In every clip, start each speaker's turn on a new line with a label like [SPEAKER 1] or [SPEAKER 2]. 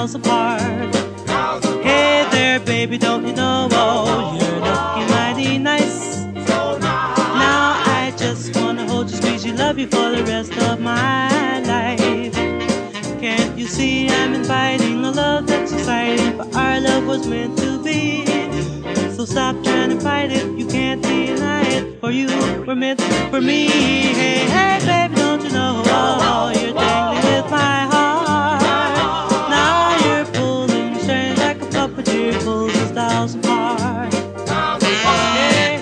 [SPEAKER 1] miles apart. Hey there, baby, don't you know? Oh, you're looking mighty nice. Now I just wanna hold you, squeeze you, love you for the rest of my life. Can't you see I'm inviting a love that's exciting? For our love was meant to be. So stop trying to fight it, you can't deny it. For you were meant for me. Hey, hey, baby, don't you know? Oh, you're dangling with my heart. Now you're pulling strings like a puppeteer pulls the stars apart. Hey.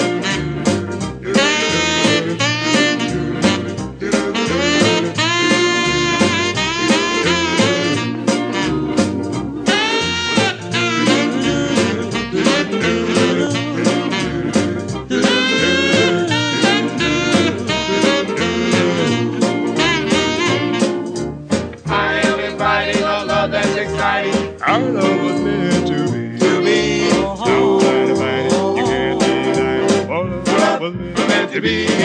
[SPEAKER 2] Our love was meant to be. Stop trying to find it, you can't deny it. Our love was meant to be.